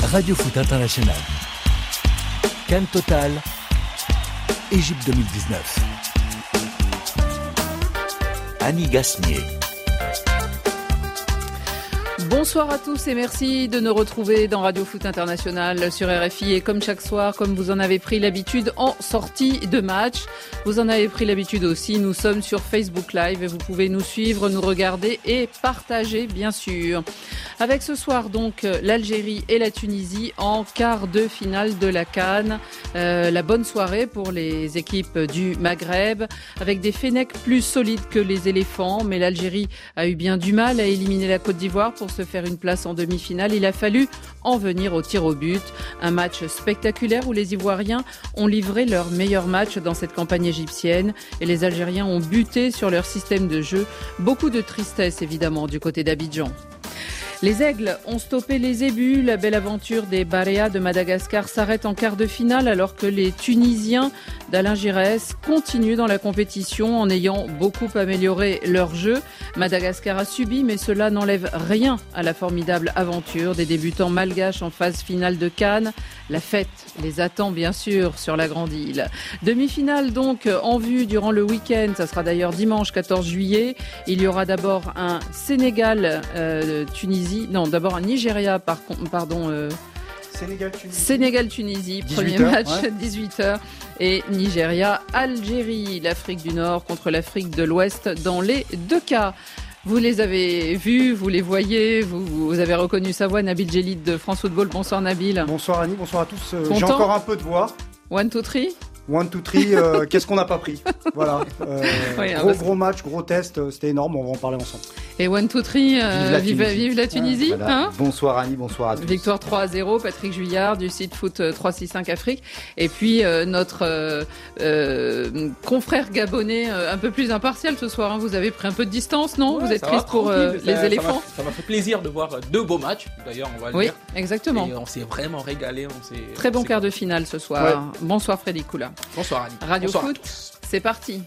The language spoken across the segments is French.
Radio Foot International. CAN Total, Égypte 2019. Annie Gasnier. Bonsoir à tous et merci de nous retrouver dans Radio Foot International sur RFI. Et comme chaque soir, comme vous en avez pris l'habitude en sortie de match, vous en avez pris l'habitude aussi, nous sommes sur Facebook Live et vous pouvez nous suivre, nous regarder et partager bien sûr. Avec ce soir donc l'Algérie et la Tunisie en quart de finale de la CAN. La bonne soirée pour les équipes du Maghreb avec des Fennecs plus solides que les éléphants. Mais l'Algérie a eu bien du mal à éliminer la Côte d'Ivoire pour se faire une place en demi-finale. Il a fallu en venir au tir au but. Un match spectaculaire où les Ivoiriens ont livré leur meilleur match dans cette campagne égyptienne et les Algériens ont buté sur leur système de jeu. Beaucoup de tristesse évidemment du côté d'Abidjan. Les Aigles ont stoppé les Zébus. La belle aventure des Barea de Madagascar s'arrête en quart de finale alors que les Tunisiens d'Alain Giresse continuent dans la compétition en ayant beaucoup amélioré leur jeu. Madagascar a subi, mais cela n'enlève rien à la formidable aventure des débutants malgaches en phase finale de CAN. La fête les attend bien sûr sur la grande île. Demi-finale donc en vue durant le week-end. Ça sera d'ailleurs dimanche 14 juillet. Il y aura d'abord un Sénégal-Tunisie. Non, d'abord un Nigeria, Sénégal-Tunisie, premier match, ouais. 18h. Et Nigeria-Algérie, l'Afrique du Nord contre l'Afrique de l'Ouest dans les deux cas. Vous les avez vus, vous les voyez, vous avez reconnu sa voix, Nabil Djellit de France Football. Bonsoir Nabil. Bonsoir Annie, bonsoir à tous. J'ai encore un peu de voix. 1, 2, 3 1, 2, 3, qu'est-ce qu'on n'a pas pris? Voilà. Oui, gros match, gros test, c'était énorme, on va en parler ensemble. Et 1, 2, 3, vive la Tunisie. Voilà. Hein, bonsoir Annie, bonsoir à tous. Victoire 3-0, Patrick Juillard du site Foot 365 Afrique. Et puis notre confrère gabonais un peu plus impartial ce soir. Hein. Vous avez pris un peu de distance, non? Vous êtes triste pour les éléphants? Ça m'a fait plaisir de voir deux beaux matchs, d'ailleurs, on va le dire. Oui, exactement. Et on s'est vraiment régalé. Très bon quart de finale ce soir. Ouais. Bonsoir Freddy Koula. Bonsoir Annie. Radio Bonsoir Foot, c'est parti.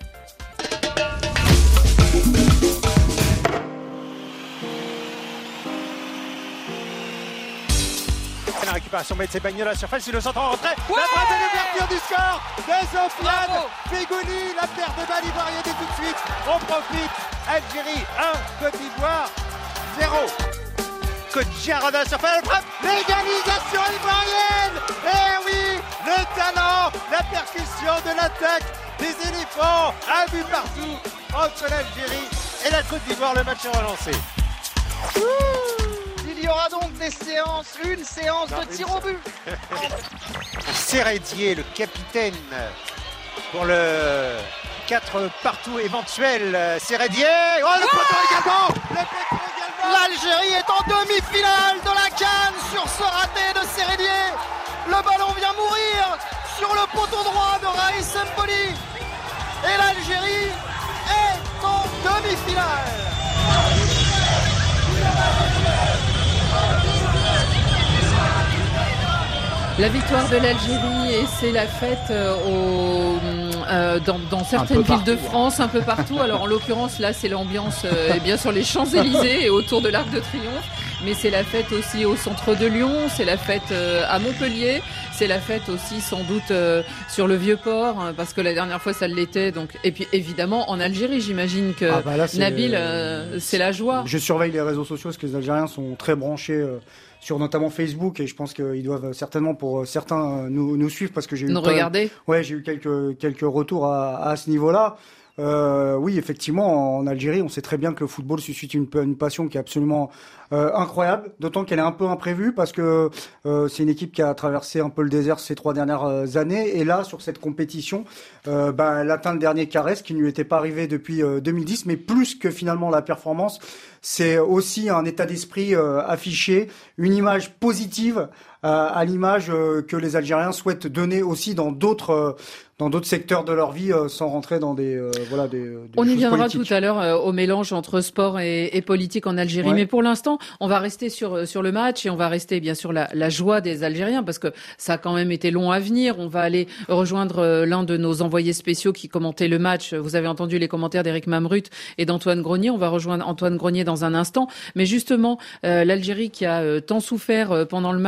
La récupération de Sebagno à la surface, il le centre en retrait. Ouais, la frappe et l'ouverture du score de Sofiane Feghouli. La perte de balle ivoirienne et tout de suite, on profite. Algérie 1, Côte d'Ivoire 0. Côte d'Ivoire à la surface, la frappe, l'égalisation ivoirienne. Eh oui, le talent, la percussion de l'attaque des éléphants. Un but partout entre l'Algérie et la Côte d'Ivoire. Le match est relancé. Il y aura donc une séance de tir au but. Seredier, le capitaine, pour le 4 partout éventuel. Seredier, oh le poteau également. L'Algérie est en demi-finale de la CAN sur ce raté de Seredier. Le ballon vient mourir sur le poteau droit de Raïs Mpoli. Et l'Algérie est en demi-finale. La victoire de l'Algérie et c'est la fête dans certaines villes de France, un peu partout. Alors en l'occurrence là c'est l'ambiance bien sur les Champs-Élysées et autour de l'Arc de Triomphe. Mais c'est la fête aussi au centre de Lyon, c'est la fête à Montpellier, c'est la fête aussi sans doute sur le Vieux-Port, parce que la dernière fois ça l'était. Donc et puis évidemment en Algérie, j'imagine que là, Nabil, c'est la joie. Je surveille les réseaux sociaux parce que les Algériens sont très branchés sur notamment Facebook et je pense qu'ils doivent certainement pour certains nous suivre parce que j'ai eu j'ai eu quelques retours à ce niveau-là. Oui, effectivement, en Algérie, on sait très bien que le football suscite une passion qui est absolument incroyable, d'autant qu'elle est un peu imprévue parce que c'est une équipe qui a traversé un peu le désert ces 3 dernières années et là, sur cette compétition, elle atteint le dernier carré, ce qui ne lui était pas arrivé depuis 2010, mais plus que finalement la performance, c'est aussi un état d'esprit affiché, une image positive à l'image que les Algériens souhaitent donner aussi dans d'autres secteurs de leur vie, sans rentrer dans des on y viendra politiques. tout à l'heure au mélange entre sport et politique en Algérie. Ouais. Mais pour l'instant, on va rester sur le match et on va rester bien sûr la joie des Algériens parce que ça a quand même été long à venir. On va aller rejoindre l'un de nos envoyés spéciaux qui commentait le match. Vous avez entendu les commentaires d'Éric Mamrut et d'Antoine Grenier. On va rejoindre Antoine Grenier dans un instant. Mais justement, l'Algérie qui a tant souffert pendant le match et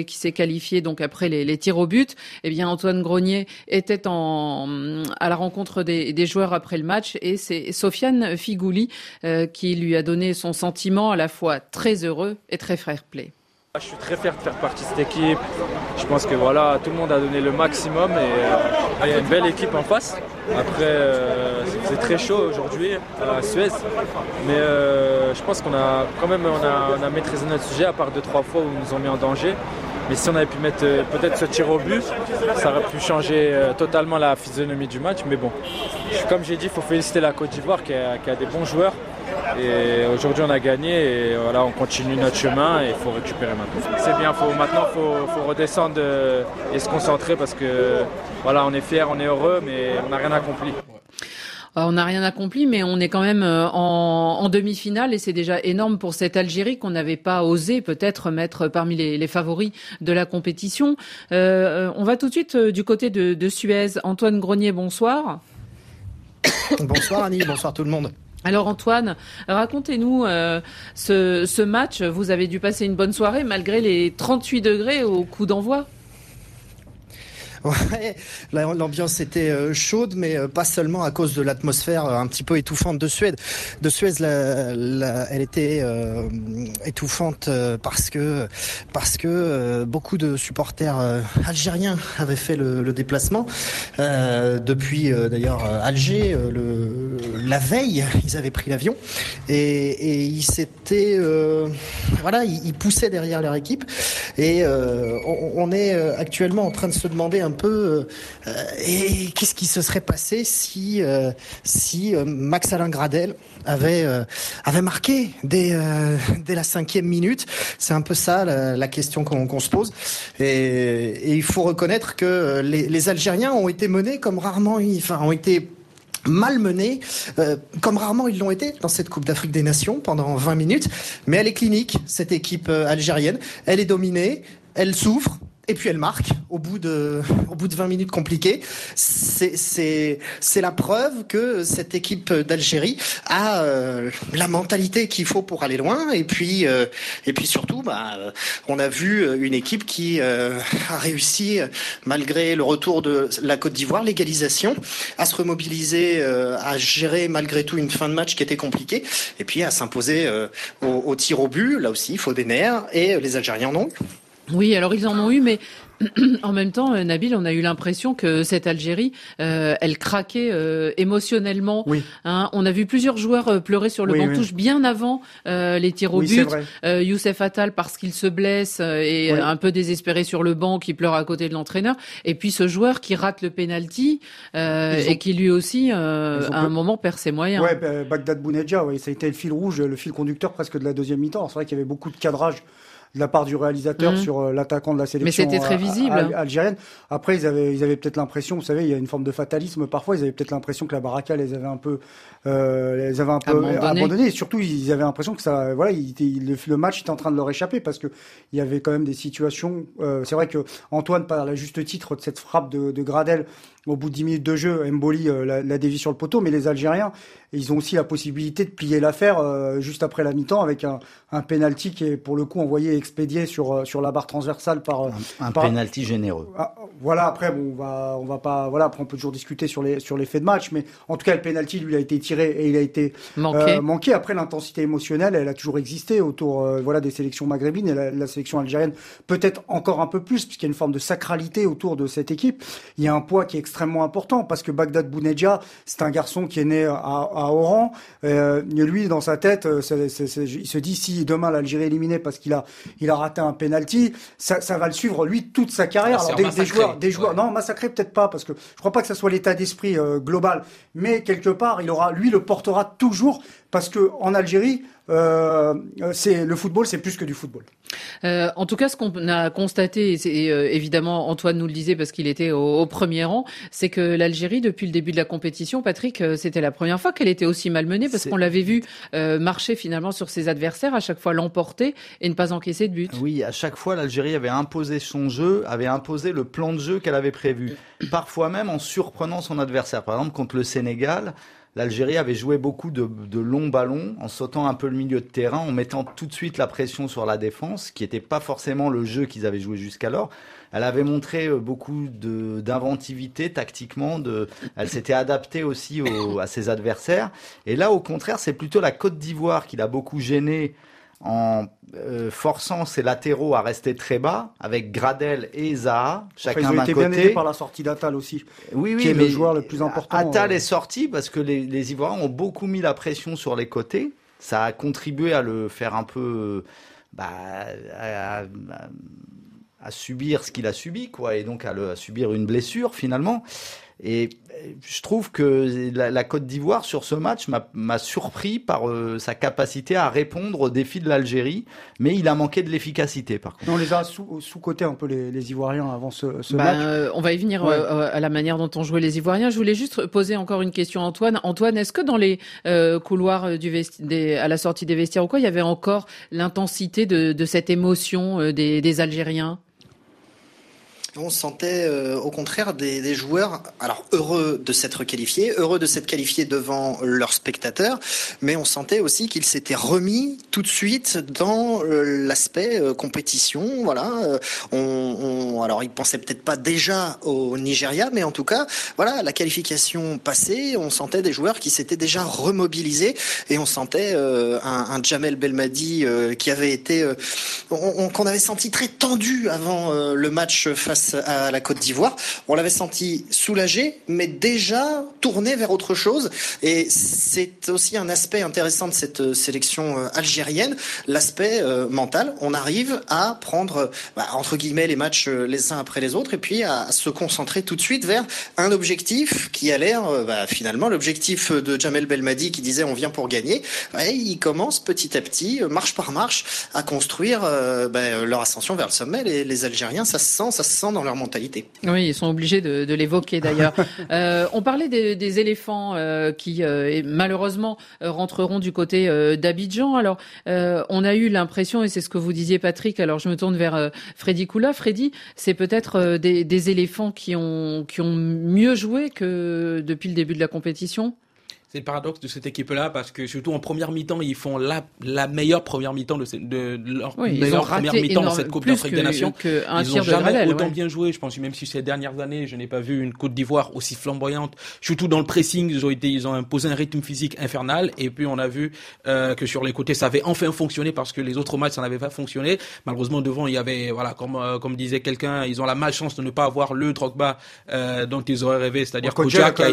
qui s'est qualifié donc après les tirs au but. Eh bien, Antoine Grenier était à la rencontre des joueurs après le match et c'est Sofiane Fighouli qui lui a donné son sentiment à la fois très heureux et très fair-play. Je suis très fier de faire partie de cette équipe. Je pense que voilà, tout le monde a donné le maximum et il y a une belle équipe en face. Après, c'est très chaud aujourd'hui à Suez, mais je pense qu'on a quand même on a maîtrisé notre sujet à part 2-3 fois où ils nous ont mis en danger. Mais si on avait pu mettre peut-être ce tir au but, ça aurait pu changer totalement la physionomie du match. Mais bon, comme j'ai dit, il faut féliciter la Côte d'Ivoire qui a des bons joueurs. Et aujourd'hui on a gagné et voilà, on continue notre chemin et il faut récupérer maintenant. C'est bien, maintenant il faut redescendre et se concentrer parce que voilà, on est fiers, on est heureux, mais on n'a rien accompli. On n'a rien accompli, mais on est quand même en demi-finale et c'est déjà énorme pour cette Algérie qu'on n'avait pas osé peut-être mettre parmi les favoris de la compétition. On va tout de suite du côté de Suez. Antoine Grenier, bonsoir. Bonsoir Annie, bonsoir tout le monde. Alors Antoine, racontez-nous ce match. Vous avez dû passer une bonne soirée malgré les 38 degrés au coup d'envoi. Ouais, l'ambiance était chaude, mais pas seulement à cause de l'atmosphère un petit peu étouffante de Suède. Elle était étouffante parce que beaucoup de supporters algériens avaient fait le déplacement depuis d'ailleurs Alger. La veille, ils avaient pris l'avion et ils s'étaient ils poussaient derrière leur équipe et on est actuellement en train de se demander un peu et qu'est-ce qui se serait passé si Max-Alain Gradel avait marqué dès la 5e minute. C'est un peu ça la question qu'on se pose et il faut reconnaître que les Algériens ont été menés comme rarement, ont été malmenés, comme rarement ils l'ont été dans cette Coupe d'Afrique des Nations pendant 20 minutes. Mais elle est clinique, cette équipe algérienne. Elle est dominée, elle souffre. Et puis elle marque au bout de 20 minutes compliquées. C'est la preuve que cette équipe d'Algérie a la mentalité qu'il faut pour aller loin. Et puis surtout, on a vu une équipe qui a réussi, malgré le retour de la Côte d'Ivoire, l'égalisation, à se remobiliser, à gérer malgré tout une fin de match qui était compliquée, et puis à s'imposer au tir au but. Là aussi, il faut des nerfs, et les Algériens en ont eu. Oui, alors ils en ont eu, mais en même temps, Nabil, on a eu l'impression que cette Algérie, elle craquait émotionnellement. Oui. On a vu plusieurs joueurs pleurer sur le banc de touche bien avant les tirs au but. Youssef Attal parce qu'il se blesse et un peu désespéré sur le banc, qui pleure à côté de l'entraîneur. Et puis ce joueur qui rate le penalty et qui lui aussi, à un moment, perd ses moyens. Ouais, Bagdad Bounedjah, ça a été le fil rouge, le fil conducteur presque de la deuxième mi-temps. C'est vrai qu'il y avait beaucoup de cadrage de la part du réalisateur sur l'attaquant de la sélection. Mais c'était très visible. Algérienne. Après, ils avaient peut-être l'impression, vous savez, il y a une forme de fatalisme parfois, ils avaient peut-être l'impression que la baraka les avait un peu abandonné. Et surtout, ils avaient l'impression que ça, le match était en train de leur échapper parce que il y avait quand même des situations. C'est vrai que Antoine parle à juste titre de cette frappe de Gradel. Au bout de 10 minutes de jeu, Mboli la dévie sur le poteau, mais les Algériens, ils ont aussi la possibilité de plier l'affaire juste après la mi-temps avec un penalty qui est pour le coup envoyé expédié sur la barre transversale par un penalty généreux. Après on va pas après on peut toujours discuter sur les faits de match, mais en tout cas le penalty lui a été tiré et il a été manqué. Après l'intensité émotionnelle, elle a toujours existé autour des sélections maghrébines et la sélection algérienne peut-être encore un peu plus puisqu'il y a une forme de sacralité autour de cette équipe. Il y a un poids qui est extrêmement important parce que Bagdad Bounedjah, c'est un garçon qui est né à Oran. Lui, dans sa tête, il se dit si demain l'Algérie est éliminée parce qu'il a raté un penalty, ça va le suivre lui toute sa carrière. Alors, des joueurs, non, massacré peut-être pas parce que je crois pas que ça soit l'état d'esprit global, mais quelque part, lui le portera toujours parce que en Algérie, le football, c'est plus que du football. En tout cas, ce qu'on a constaté, et c'est évidemment Antoine nous le disait parce qu'il était au premier rang, c'est que l'Algérie, depuis le début de la compétition, Patrick, c'était la première fois qu'elle était aussi malmenée parce qu'on l'avait vu marcher finalement sur ses adversaires, à chaque fois l'emporter et ne pas encaisser de but. Oui, à chaque fois, l'Algérie avait imposé son jeu, avait imposé le plan de jeu qu'elle avait prévu. Parfois même en surprenant son adversaire. Par exemple, contre le Sénégal, l'Algérie avait joué beaucoup de longs ballons en sautant un peu le milieu de terrain, en mettant tout de suite la pression sur la défense, qui n'était pas forcément le jeu qu'ils avaient joué jusqu'alors. Elle avait montré beaucoup d'inventivité tactiquement. Elle s'était adaptée aussi à ses adversaires. Et là, au contraire, c'est plutôt la Côte d'Ivoire qui l'a beaucoup gênée en forçant ses latéraux à rester très bas, avec Gradel et Zaha, chacun d'un côté. Ils ont été bien aidés par la sortie d'Attal aussi, qui est le joueur le plus important. Attal est sorti parce que les Ivoiriens ont beaucoup mis la pression sur les côtés. Ça a contribué à le faire un peu... à subir ce qu'il a subi, quoi, et donc à subir une blessure, finalement. Et je trouve que la Côte d'Ivoire, sur ce match, m'a surpris par sa capacité à répondre aux défis de l'Algérie, mais il a manqué de l'efficacité, par contre. On les a sous-cotés un peu, les Ivoiriens, avant ce match. On va y venir à la manière dont on jouait les Ivoiriens. Je voulais juste poser encore une question à Antoine. Antoine, est-ce que dans les couloirs à la sortie des vestiaires ou quoi, il y avait encore l'intensité de cette émotion des Algériens ? On sentait au contraire des joueurs alors heureux de s'être qualifiés, devant leurs spectateurs, mais on sentait aussi qu'ils s'étaient remis tout de suite dans l'aspect compétition. Voilà, alors ils pensaient peut-être pas déjà au Nigeria, mais en tout cas, voilà, la qualification passée, on sentait des joueurs qui s'étaient déjà remobilisés et on sentait un Djamel Belmadi qui avait été qu'on avait senti très tendu avant le match face à la Côte d'Ivoire. On l'avait senti soulagé, mais déjà tourné vers autre chose. Et c'est aussi un aspect intéressant de cette sélection algérienne, l'aspect mental. On arrive à prendre, entre guillemets, les matchs les uns après les autres, et puis à se concentrer tout de suite vers un objectif qui a l'air, finalement, l'objectif de Djamel Belmadi qui disait on vient pour gagner. Et il commence petit à petit, marche par marche, à construire leur ascension vers le sommet. Les Algériens, ça se sent dans leur mentalité. Oui, ils sont obligés de l'évoquer d'ailleurs. On parlait des éléphants qui malheureusement rentreront du côté d'Abidjan. Alors, on a eu l'impression, et c'est ce que vous disiez Patrick, alors je me tourne vers Freddy Koula. Freddy, c'est peut-être des éléphants qui ont mieux joué que depuis le début de la compétition ? C'est le paradoxe de cette équipe-là, parce que surtout en première mi-temps, ils font la meilleure première mi-temps de leur meilleure première mi-temps dans cette Coupe d'Afrique des Nations. Ils n'ont jamais autant bien joué. Je pense même si ces dernières années, je n'ai pas vu une Côte d'Ivoire aussi flamboyante. Surtout dans le pressing, ils ont imposé un rythme physique infernal. Et puis on a vu que sur les côtés, ça avait enfin fonctionné parce que les autres matchs, ça n'avait pas fonctionné. Malheureusement, devant, il y avait, voilà, comme disait quelqu'un, ils ont la malchance de ne pas avoir le Drogba dont ils auraient rêvé, c'est-à-dire Kodja qui a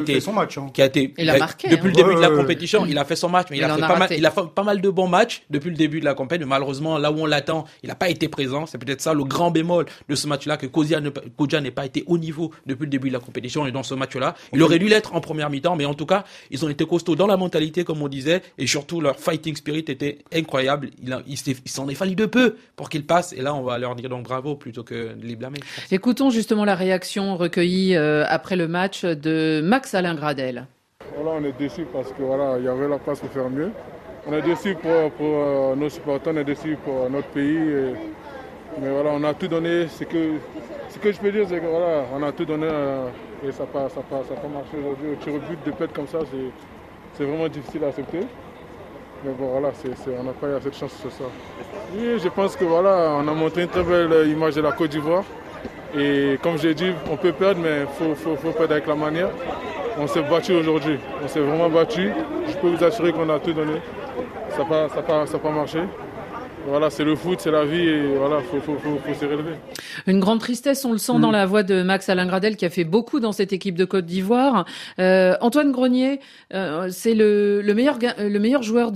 été il a marqué depuis le début de la compétition, il a fait son match, mais il a fait pas mal de bons matchs depuis le début de la compétition. Mais malheureusement, là où on l'attend, il n'a pas été présent. C'est peut-être ça le grand bémol de ce match-là, que Kodja n'ait pas été au niveau depuis le début de la compétition. Et dans ce match-là, il aurait dû l'être en première mi-temps, mais en tout cas, ils ont été costauds dans la mentalité, comme on disait, et surtout leur fighting spirit était incroyable. Il s'en est fallu de peu pour qu'ils passent, et là, on va leur dire donc bravo plutôt que de les blâmer. Écoutons justement la réaction recueillie après le match de Max Alain Gradel. Voilà, on est déçus parce que voilà, il y avait la place pour faire mieux. On est déçus pour nos supporters, on est déçus pour notre pays. Mais voilà, on a tout donné. Ce que je peux dire, c'est que voilà, on a tout donné et ça n'a pas marché aujourd'hui. Au tir au but, de pète comme ça, c'est vraiment difficile à accepter. Mais bon, voilà, on n'a pas eu assez de chance ce soir. Oui, je pense que voilà, on a montré une très belle image de la Côte d'Ivoire. Et comme j'ai dit, on peut perdre, mais il faut perdre avec la manière. On s'est battu aujourd'hui, on s'est vraiment battu. Je peux vous assurer qu'on a tout donné. Ça n'a pas marché. Voilà, c'est le foot, c'est la vie et voilà, faut se relever. Une grande tristesse, on le sent dans la voix de Max Alain Gradel qui a fait beaucoup dans cette équipe de Côte d'Ivoire. Antoine Grenier, c'est le meilleur joueur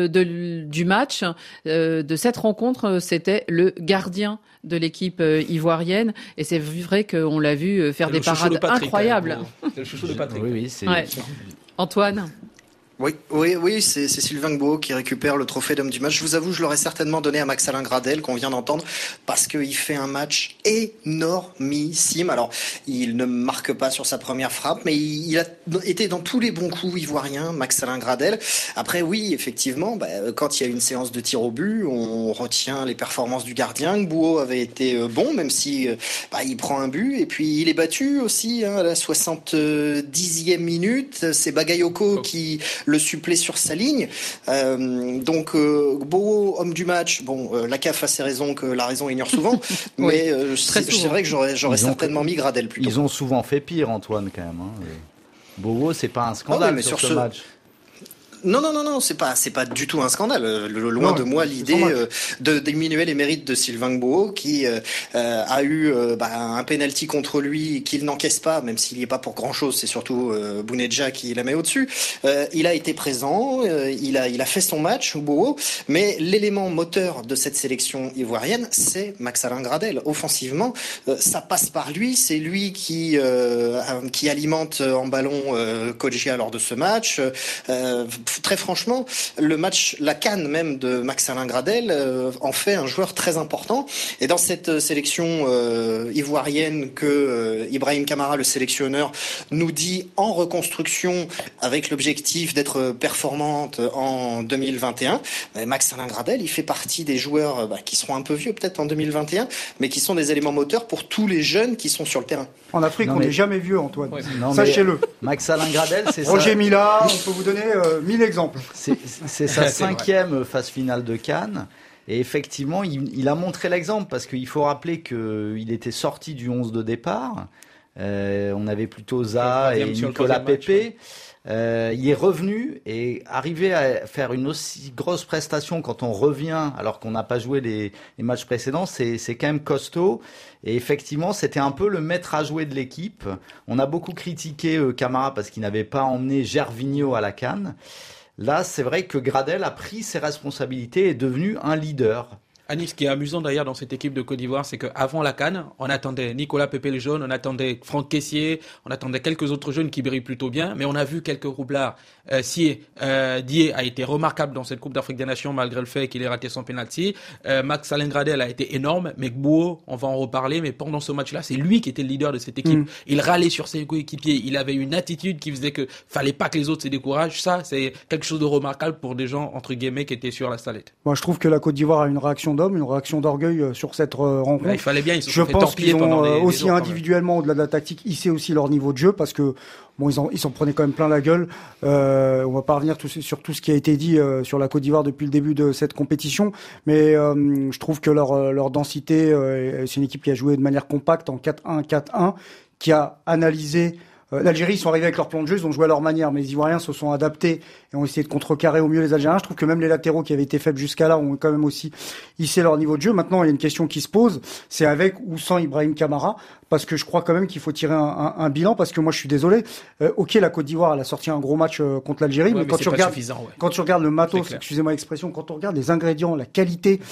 du match de cette rencontre, c'était le gardien de l'équipe ivoirienne et c'est vrai qu'on l'a vu faire des parades incroyables. C'est le chouchou de Patrick. Oui, c'est... Ouais. Antoine. Oui, c'est Sylvain Gboo qui récupère le trophée d'homme du match. Je vous avoue, je l'aurais certainement donné à Max-Alain Gradel, qu'on vient d'entendre, parce qu'il fait un match énormissime. Alors, il ne marque pas sur sa première frappe, mais il a été dans tous les bons coups ivoiriens, Max-Alain Gradel. Après, oui, effectivement, quand il y a une séance de tir au but, on retient les performances du gardien. Gboo avait été bon, même si il prend un but. Et puis, il est battu aussi à la 70e minute. C'est Bagayoko qui le supplée sur sa ligne. Donc, Gboo, homme du match. Bon, la CAF a ses raisons que la raison ignore souvent, mais c'est vrai que j'aurais certainement mis Gradel plutôt. Ils ont souvent fait pire, Antoine, quand même. Gboo, c'est pas un scandale sur ce match. Non, c'est pas du tout un scandale. Loin de moi l'idée de diminuer les mérites de Sylvain Gboo, qui a eu un penalty contre lui qu'il n'encaisse pas, même s'il n'y est pas pour grand chose. C'est surtout Bounedjah qui la met au-dessus. Il a été présent, il a fait son match, Gboo, mais l'élément moteur de cette sélection ivoirienne, c'est Max-Alain Gradel. Offensivement, ça passe par lui. C'est lui qui alimente en ballon Kodjia lors de ce match. Très franchement, le match, la CAN même de Max-Alain Gradel en fait un joueur très important. Et dans cette sélection ivoirienne que Ibrahim Kamara, le sélectionneur, nous dit en reconstruction avec l'objectif d'être performante en 2021, Max-Alain Gradel, il fait partie des joueurs qui seront un peu vieux peut-être en 2021, mais qui sont des éléments moteurs pour tous les jeunes qui sont sur le terrain. En Afrique, on n'est jamais vieux, Antoine. Sachez-le. Max-Alain Gradel, c'est ça. Roger Mila, on peut vous donner 1000 exemples. C'est sa 5e phase finale de CAN. Et effectivement, il a montré l'exemple parce qu'il faut rappeler qu'il était sorti du 11 de départ. On avait plutôt Zaha et Nicolas Pepe. Il est revenu et arriver à faire une aussi grosse prestation quand on revient alors qu'on n'a pas joué les matchs précédents, c'est quand même costaud. Et effectivement, c'était un peu le maître à jouer de l'équipe. On a beaucoup critiqué Camara parce qu'il n'avait pas emmené Gervinho à la CAN. Là, c'est vrai que Gradel a pris ses responsabilités et est devenu un leader. Anis, ce qui est amusant d'ailleurs dans cette équipe de Côte d'Ivoire, c'est qu'avant la CAN, on attendait Nicolas Pepe le jaune, on attendait Franck Kessié, on attendait quelques autres jeunes qui brillent plutôt bien, mais on a vu quelques roublards. Dié a été remarquable dans cette Coupe d'Afrique des Nations malgré le fait qu'il ait raté son penalty. Max-Alain Gradel a été énorme, mais Gboo, on va en reparler, mais pendant ce match-là, c'est lui qui était le leader de cette équipe. Il râlait sur ses coéquipiers, il avait une attitude qui faisait que fallait pas que les autres se découragent. Ça, c'est quelque chose de remarquable pour des gens, entre guillemets, qui étaient sur la salette. Moi, je trouve que la Côte d'Ivoire a une réaction d'homme, une réaction d'orgueil sur cette rencontre. Il fallait bien, ils se je pense qu'ils ont aussi individuellement, au-delà de la tactique, hissé aussi leur niveau de jeu parce que ils s'en prenaient quand même plein la gueule. On va pas revenir sur tout ce qui a été dit sur la Côte d'Ivoire depuis le début de cette compétition, mais je trouve que leur densité, c'est une équipe qui a joué de manière compacte en 4-1, 4-1, qui a analysé. L'Algérie, ils sont arrivés avec leur plan de jeu, ils ont joué à leur manière, mais les Ivoiriens se sont adaptés et ont essayé de contrecarrer au mieux les Algériens. Je trouve que même les latéraux qui avaient été faibles jusqu'à là ont quand même aussi hissé leur niveau de jeu. Maintenant, il y a une question qui se pose, c'est avec ou sans Ibrahim Kamara, parce que je crois quand même qu'il faut tirer un bilan, parce que moi je suis désolé. Ok, la Côte d'Ivoire, elle a sorti un gros match contre l'Algérie, mais quand tu regardes le matos, excusez-moi l'expression, quand on regarde les ingrédients, la qualité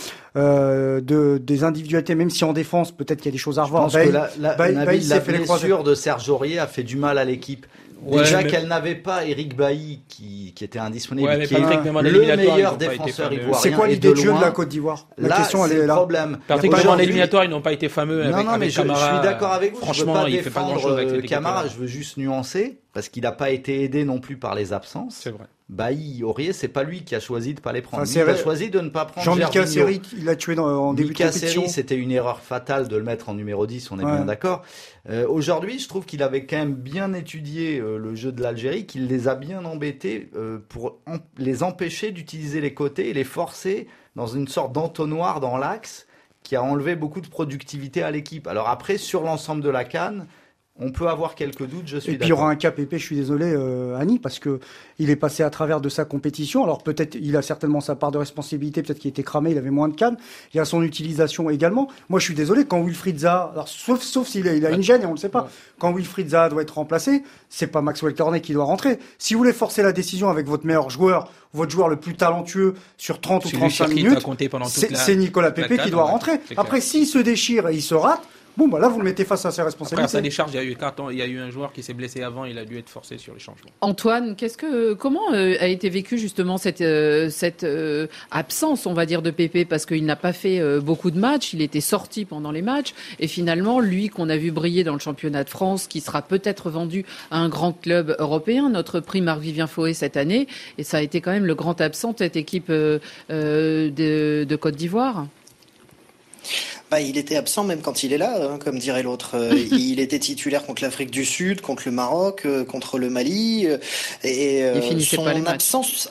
des individualités, même si en défense peut-être qu'il y a des choses à revoir. Je pense que la blessure de Serge Aurier a fait du mal à l'équipe. Déjà qu'elle n'avait pas Eric Bailly qui était indisponible, qui est le meilleur défenseur ivoirien. C'est quoi l'idée de jeu de la Côte d'Ivoire? La question, elle est là. Pratiquement en éliminatoire, ils n'ont pas été fameux. Non, mais je suis d'accord avec vous. Franchement, je ne veux pas défendre Camara, je veux juste nuancer, parce qu'il n'a pas été aidé non plus par les absences. C'est vrai. Bailly, Aurier, c'est pas lui qui a choisi de pas les prendre. Il a choisi de ne pas prendre Jean-Mika Seri, il l'a tué en début de compétition. Seri, c'était une erreur fatale de le mettre en numéro 10, on est bien d'accord. Aujourd'hui, je trouve qu'il avait quand même bien étudié le jeu de l'Algérie, qu'il les a bien embêtés pour les empêcher d'utiliser les côtés et les forcer dans une sorte d'entonnoir dans l'axe qui a enlevé beaucoup de productivité à l'équipe. Alors après, sur l'ensemble de la CAN, on peut avoir quelques doutes, je suis d'accord. Et puis il y aura un cas Pépé, je suis désolé, Annie, parce que il est passé à travers de sa compétition. Alors peut-être, il a certainement sa part de responsabilité, peut-être qu'il était cramé, il avait moins de cannes. Il y a son utilisation également. Moi, je suis désolé, quand Wilfried Zaha, alors sauf s'il a une gêne et on le sait pas, quand Wilfried Zaha doit être remplacé, c'est pas Maxwell Cornet qui doit rentrer. Si vous voulez forcer la décision avec votre meilleur joueur, votre joueur le plus talentueux sur 30 ou 35 minutes, c'est Nicolas Pepe qui doit rentrer. Après, s'il se déchire et il se rate, Bon, bah là, vous le mettez face à ses responsabilités. Après, à sa décharge, il y a eu carton, il y a eu un joueur qui s'est blessé avant, il a dû être forcé sur les changements. Antoine, comment a été vécu justement cette absence, on va dire, de Pépé, parce qu'il n'a pas fait beaucoup de matchs, il était sorti pendant les matchs, et finalement, lui qu'on a vu briller dans le championnat de France, qui sera peut-être vendu à un grand club européen, notre prix Marc-Vivien Foé cette année, et ça a été quand même le grand absent de cette équipe de Côte d'Ivoire. Il était absent même quand il est là, hein, comme dirait l'autre. Il était titulaire contre l'Afrique du Sud, contre le Maroc, contre le Mali, et son absence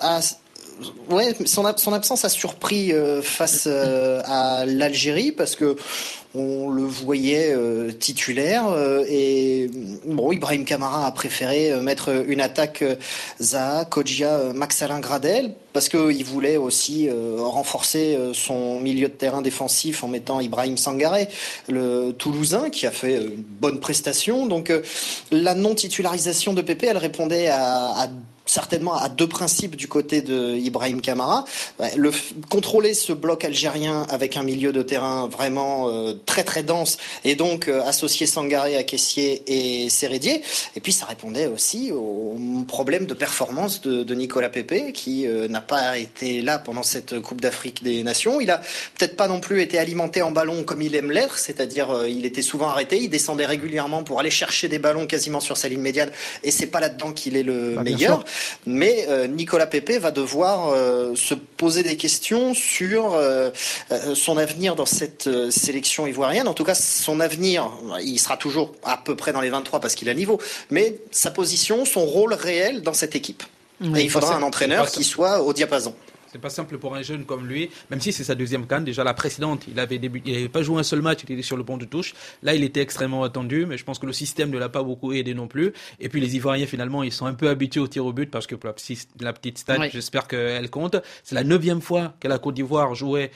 son absence a surpris face à l'Algérie, parce que on le voyait titulaire, et Ibrahim Kamara a préféré mettre une attaque Zaha, Kodjia, Max-Alain Gradel, parce qu'il voulait aussi renforcer son milieu de terrain défensif en mettant Ibrahim Sangaré, le Toulousain, qui a fait une bonne prestation. Donc la non-titularisation de Pépé, elle répondait certainement à deux principes du côté de Ibrahim Kamara. Contrôler ce bloc algérien avec un milieu de terrain vraiment très très dense, et donc associer Sangaré à Kessié et Sérédier. Et puis ça répondait aussi au problème de performance de Nicolas Pépé, qui n'a pas été là pendant cette Coupe d'Afrique des Nations. Il a peut-être pas non plus été alimenté en ballon comme il aime l'être, c'est-à-dire il était souvent arrêté, il descendait régulièrement pour aller chercher des ballons quasiment sur sa ligne médiane, et c'est pas là-dedans qu'il est le meilleur. Mais Nicolas Pépé va devoir se poser des questions sur son avenir dans cette sélection ivoirienne. En tout cas, son avenir, il sera toujours à peu près dans les 23 parce qu'il a niveau, mais sa position, son rôle réel dans cette équipe. Et il faudra un entraîneur qui soit au diapason. C'est pas simple pour un jeune comme lui, même si c'est sa deuxième CAN. Déjà la précédente, il avait pas joué un seul match, il était sur le banc de touche. Là, il était extrêmement attendu, mais je pense que le système ne l'a pas beaucoup aidé non plus. Et puis les Ivoiriens, finalement, ils sont un peu habitués au tir au but, parce que pour la petite stat, j'espère qu'elle compte. C'est la 9e fois que la Côte d'Ivoire jouait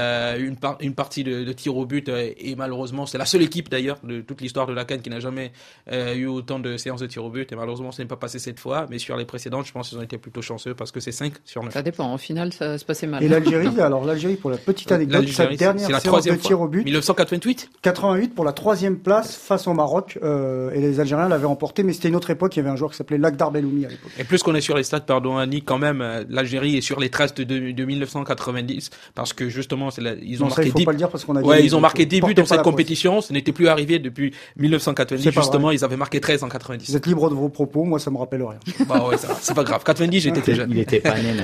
une partie de tir au but, et malheureusement, c'est la seule équipe d'ailleurs de toute l'histoire de la CAN qui n'a jamais eu autant de séances de tir au but. Et malheureusement, ça n'est pas passé cette fois, mais sur les précédentes, je pense qu'ils ont été plutôt chanceux, parce que c'est 5 sur 9. Ça dépend, en finale, ça se passait mal. Et l'Algérie, pour la petite anecdote, sa dernière séance de tir au but, 1988 pour la 3e place face au Maroc, et les Algériens l'avaient remporté, mais c'était une autre époque, il y avait un joueur qui s'appelait Lakhdar Belloumi à l'époque. Et plus qu'on est sur les stats, pardon Annie, quand même, l'Algérie est sur les traces de 1990, parce que justement, ils ont marqué 10 pas le dire parce qu'on a ils ont marqué 10 buts dans cette compétition, ce n'était plus arrivé depuis 1990, justement, ils avaient marqué 13 en 90. Vous êtes libre de vos propos, moi ça me rappelle rien. C'est pas grave, 90 j'étais très jeune. Il était pas né.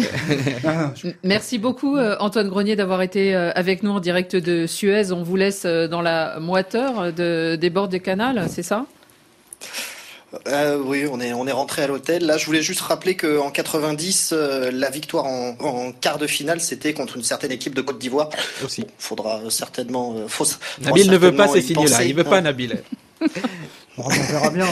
Merci beaucoup Antoine Grenier d'avoir été avec nous en direct de Suez. On vous laisse dans la moiteur des bords du canal, c'est ça ? Oui, on est rentré à l'hôtel. Là, je voulais juste rappeler qu'en 90, la victoire en quart de finale, c'était contre une certaine équipe de Côte d'Ivoire. Aussi. Faudra certainement... Nabil ne veut pas ces signes-là. Il veut pas Nabil. On verra bien.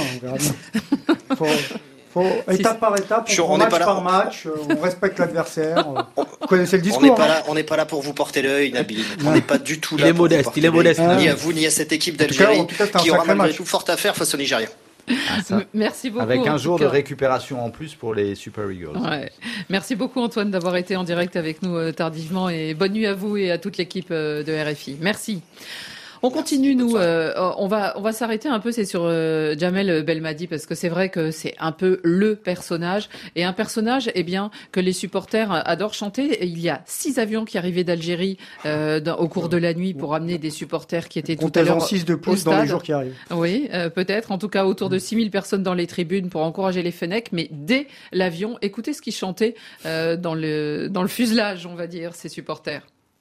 Étape par étape, match par match, on respecte l'adversaire. Vous connaissez le discours. On n'est pas là pour vous porter l'œil, Nabil. On n'est pas du tout là. Il est modeste. Ni à vous, ni à cette équipe d'Algérie qui aura malgré tout fort à faire face aux Nigériens. Merci beaucoup. Avec un jour de récupération en plus pour les Super Eagles. Ouais. Merci beaucoup Antoine d'avoir été en direct avec nous tardivement, et bonne nuit à vous et à toute l'équipe de RFI. Merci. On continue, nous. On va s'arrêter un peu. C'est sur Djamel Belmadi, parce que c'est vrai que c'est un peu le personnage, et un personnage, que les supporters adorent chanter. Il y a 6 avions qui arrivaient d'Algérie au cours de la nuit pour amener des supporters qui étaient tout à l'heure 6 de plus dans les jours qui arrivent. Oui, peut-être. En tout cas, autour de 6000 personnes dans les tribunes pour encourager les Fennecs. Mais dès l'avion, écoutez ce qu'ils chantaient dans le fuselage, on va dire, ces supporters.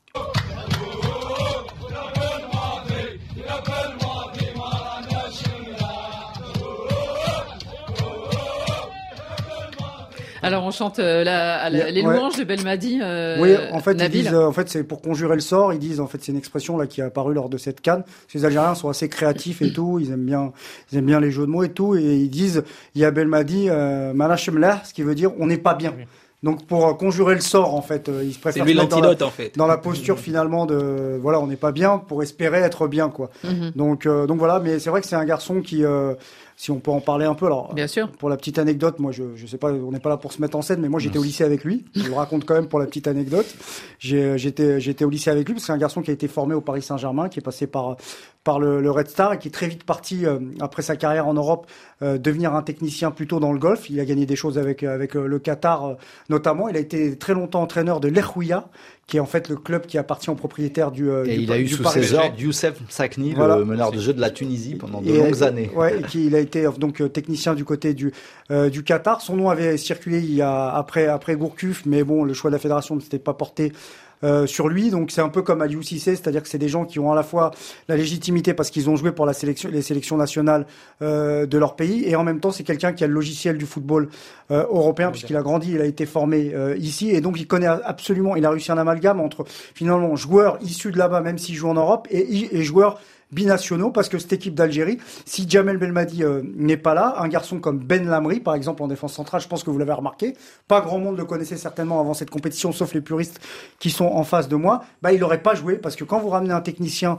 Alors on chante les louanges de Belmadi. Oui, en fait, Nabil. ils disent, c'est pour conjurer le sort. Ils disent, c'est une expression là qui est apparue lors de cette CAN. Les Algériens sont assez créatifs et tout. Ils aiment bien les jeux de mots et tout. Et ils disent, il y a Belmadi, Malachemlah, ce qui veut dire on n'est pas bien. Donc pour conjurer le sort, en fait, ils préfèrent se mettre dans la posture finalement de on n'est pas bien pour espérer être bien, quoi. Donc voilà, mais c'est vrai que c'est un garçon qui si on peut en parler un peu. Alors, bien sûr. Pour la petite anecdote, moi, je sais pas, on n'est pas là pour se mettre en scène, mais moi, j'étais au lycée avec lui. Je le raconte quand même pour la petite anecdote. J'étais au lycée avec lui parce que c'est un garçon qui a été formé au Paris Saint-Germain, qui est passé par le Red Star et qui est très vite parti, après sa carrière en Europe, devenir un technicien plutôt dans le golf. Il a gagné des choses avec le Qatar notamment. Il a été très longtemps entraîneur de l'Erhouya, qui est en fait le club qui appartient au propriétaire du et il a eu sous ses ordres Youssef Msakni, le meneur de jeu de la Tunisie pendant de longues années. Ouais, il a été donc technicien du côté du Qatar. Son nom avait circulé après Gourcuff, mais bon, le choix de la fédération ne s'était pas porté sur lui. Donc c'est un peu comme Aliou Cissé, c'est-à-dire que c'est des gens qui ont à la fois la légitimité parce qu'ils ont joué pour les sélections nationales de leur pays, et en même temps c'est quelqu'un qui a le logiciel du football européen, puisqu'il a grandi, il a été formé ici, et donc il connaît absolument, il a réussi un amalgame entre finalement joueurs issus de là-bas, même s'ils jouent en Europe, et joueurs binationaux, parce que cette équipe d'Algérie, si Djamel Belmadi n'est pas là, un garçon comme Ben Lamri, par exemple, en défense centrale, je pense que vous l'avez remarqué, pas grand monde le connaissait certainement avant cette compétition, sauf les puristes qui sont en face de moi, il n'aurait pas joué, parce que quand vous ramenez un technicien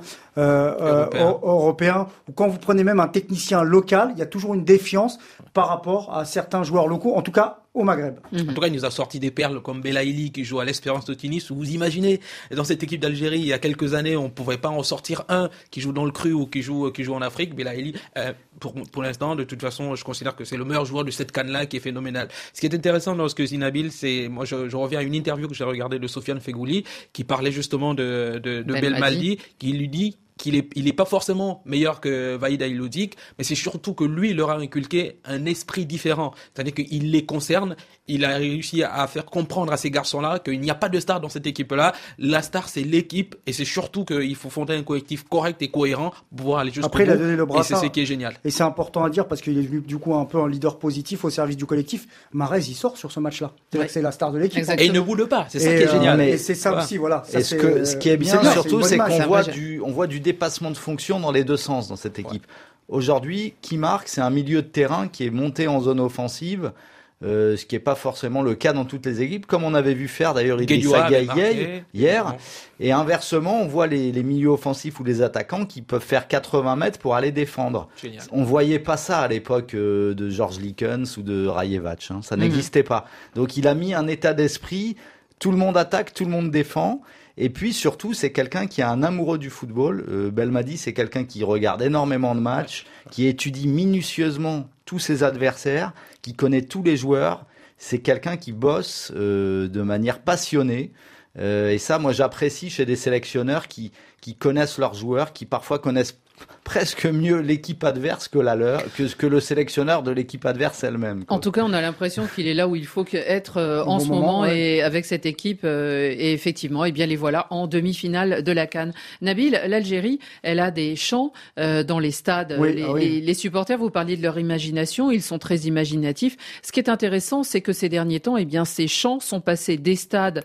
européen, ou quand vous prenez même un technicien local, il y a toujours une défiance par rapport à certains joueurs locaux, en tout cas au Maghreb. En tout cas, il nous a sorti des perles comme Belaïli qui joue à l'Espérance de Tunis. Vous imaginez, dans cette équipe d'Algérie, il y a quelques années, on ne pouvait pas en sortir un qui joue dans le cru ou qui joue en Afrique. Belaïli, pour l'instant, de toute façon, je considère que c'est le meilleur joueur de cette CAN-là qui est phénoménal. Ce qui est intéressant dans ce que dit Nabil, c'est, moi, je reviens à une interview que j'ai regardée de Sofiane Fegouli, qui parlait justement de Belmadi, qui lui dit qu'il est pas forcément meilleur que Vahid Aïloudik, mais c'est surtout que lui, il leur a inculqué un esprit différent. C'est-à-dire qu'il les concerne, il a réussi à faire comprendre à ces garçons-là qu'il n'y a pas de star dans cette équipe-là. La star, c'est l'équipe, et c'est surtout qu'il faut fonder un collectif correct et cohérent pour pouvoir aller jusqu'au bout. Après, il a donné le brassard. Et c'est ce qui est génial. Et c'est important à dire parce qu'il est venu, du coup, un peu un leader positif au service du collectif. Mahrez, il sort sur ce match-là. C'est la star de l'équipe. Exactement. Et il ne boude pas. C'est ça qui est génial. Et c'est ça aussi, voilà. Ça, ce qui est bien, surtout, c'est qu'on voit du dépassement de fonction dans les deux sens dans cette équipe. Aujourd'hui, qui marque, c'est un milieu de terrain qui est monté en zone offensive, ce qui n'est pas forcément le cas dans toutes les équipes, comme on avait vu faire d'ailleurs Idrissa Gueye hier. Et inversement, on voit les milieux offensifs ou les attaquants qui peuvent faire 80 mètres pour aller défendre. Génial. On voyait pas ça à l'époque de George Likens ou de Rajevac. Ça n'existait pas. Donc il a mis un état d'esprit, tout le monde attaque, tout le monde défend. Et puis surtout, c'est quelqu'un qui est un amoureux du football. Belmadi, c'est quelqu'un qui regarde énormément de matchs, qui étudie minutieusement tous ses adversaires, qui connaît tous les joueurs. C'est quelqu'un qui bosse de manière passionnée. Et ça, moi, j'apprécie chez des sélectionneurs qui connaissent leurs joueurs, qui parfois connaissent presque mieux l'équipe adverse que la leur, que le sélectionneur de l'équipe adverse elle-même. En tout cas, on a l'impression qu'il est là où il faut être en ce moment, et avec cette équipe. Et effectivement, eh bien les voilà en demi-finale de la CAN. Nabil, l'Algérie, elle a des chants dans les stades. Les supporters, vous parliez de leur imagination, ils sont très imaginatifs. Ce qui est intéressant, c'est que ces derniers temps, eh bien ces chants sont passés des stades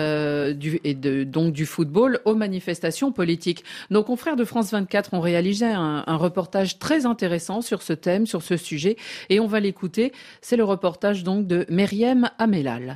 donc du football aux manifestations politiques. Nos confrères de France 24 ont réalisé un reportage très intéressant sur ce thème, sur ce sujet, et on va l'écouter. C'est le reportage donc de Meriem Amelal.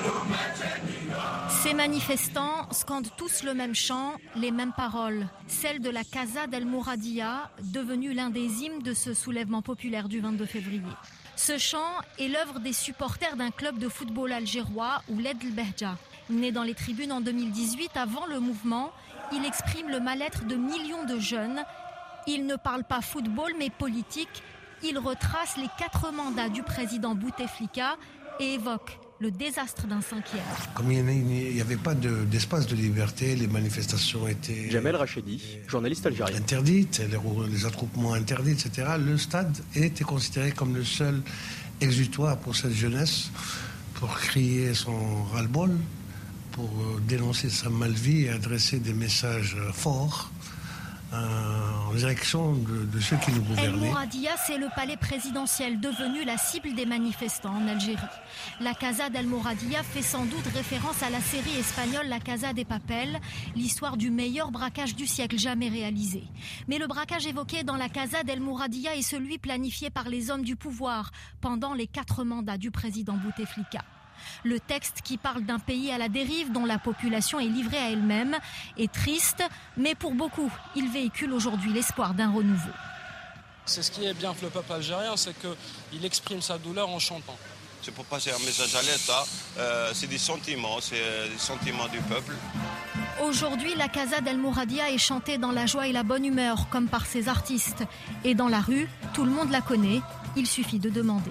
Ces manifestants scandent tous le même chant, les mêmes paroles, celle de la Casa del Mouradia, devenue l'un des hymnes de ce soulèvement populaire du 22 février. Ce chant est l'œuvre des supporters d'un club de football algérois, Ouled El Behja. Né dans les tribunes en 2018, avant le mouvement, il exprime le mal-être de millions de jeunes. Il ne parle pas football mais politique. Il retrace les 4 mandats du président Bouteflika et évoque le désastre d'un 5e. Comme il n'y avait pas d'espace de liberté, les manifestations étaient... Jamel Rachedi, journaliste algérien. Interdites, les attroupements interdits, etc. Le stade était considéré comme le seul exutoire pour cette jeunesse, pour crier son ras-le-bol, pour dénoncer sa malvie et adresser des messages forts en direction de ceux qui nous gouvernaient. El Mouradia, c'est le palais présidentiel devenu la cible des manifestants en Algérie. La Casa del Mouradia fait sans doute référence à la série espagnole La Casa de Papel, l'histoire du meilleur braquage du siècle jamais réalisé. Mais le braquage évoqué dans la Casa del Mouradia est celui planifié par les hommes du pouvoir pendant les 4 mandats du président Bouteflika. Le texte qui parle d'un pays à la dérive dont la population est livrée à elle-même est triste, mais pour beaucoup, il véhicule aujourd'hui l'espoir d'un renouveau. C'est ce qui est bien avec le peuple algérien, c'est qu'il exprime sa douleur en chantant. C'est pour passer un message à l'État, c'est des sentiments du peuple. Aujourd'hui, la Casa del Mouradia est chantée dans la joie et la bonne humeur, comme par ses artistes. Et dans la rue, tout le monde la connaît, il suffit de demander.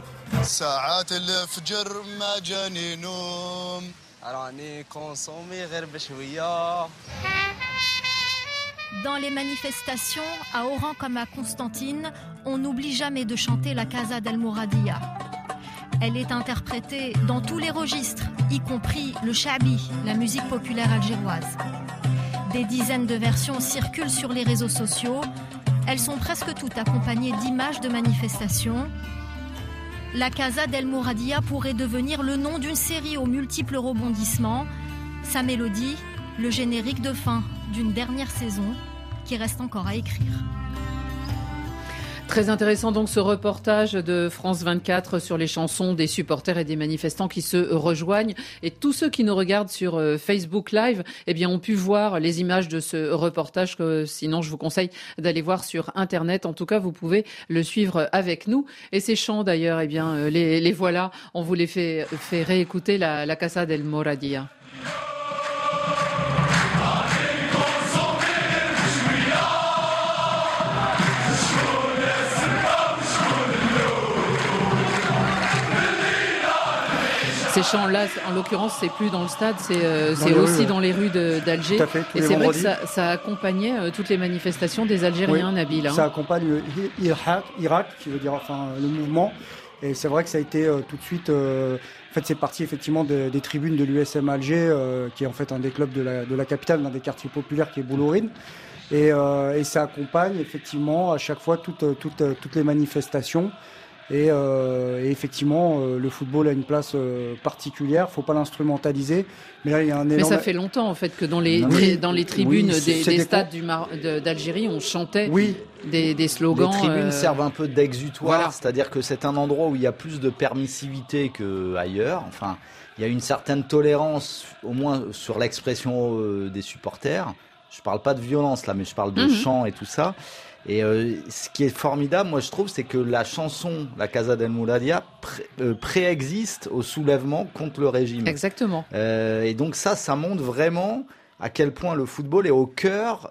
Dans les manifestations, à Oran comme à Constantine, on n'oublie jamais de chanter la Casa del Mouradia. Elle est interprétée dans tous les registres, y compris le shabi, la musique populaire algéroise. Des dizaines de versions circulent sur les réseaux sociaux. Elles sont presque toutes accompagnées d'images de manifestations. La Casa del Mouradia pourrait devenir le nom d'une série aux multiples rebondissements. Sa mélodie, le générique de fin d'une dernière saison qui reste encore à écrire. Très intéressant donc ce reportage de France 24 sur les chansons des supporters et des manifestants qui se rejoignent. Et tous ceux qui nous regardent sur Facebook Live ont pu voir les images de ce reportage. Sinon, je vous conseille d'aller voir sur Internet. En tout cas, vous pouvez le suivre avec nous. Et ces chants d'ailleurs, les voilà. On vous les fait réécouter la Casa del Mouradia. Ces chants-là, en l'occurrence, c'est plus dans le stade, c'est aussi dans les rues d'Alger. Tout à fait, et c'est vrai que ça accompagnait toutes les manifestations des Algériens, Nabil. Ça accompagne Irak, qui veut dire le mouvement. Et c'est vrai que ça a été tout de suite... en fait, c'est parti effectivement des tribunes de l'USM Alger, qui est en fait un des clubs de la capitale, l'un des quartiers populaires qui est Boulourine. Et ça accompagne effectivement à chaque fois toutes les manifestations. Et effectivement, le football a une place particulière. Faut pas l'instrumentaliser. Mais là, il y a un énorme... Mais ça fait longtemps en fait que dans les tribunes des stades d'Algérie, on chantait des slogans. Les tribunes servent un peu d'exutoire, c'est-à-dire que c'est un endroit où il y a plus de permissivité qu'ailleurs. Enfin, il y a une certaine tolérance, au moins sur l'expression des supporters. Je parle pas de violence là, mais je parle de chant et tout ça. Et ce qui est formidable, moi je trouve, c'est que la chanson, la Casa del Mouradia, préexiste au soulèvement contre le régime. Exactement. Et donc ça montre vraiment à quel point le football est au cœur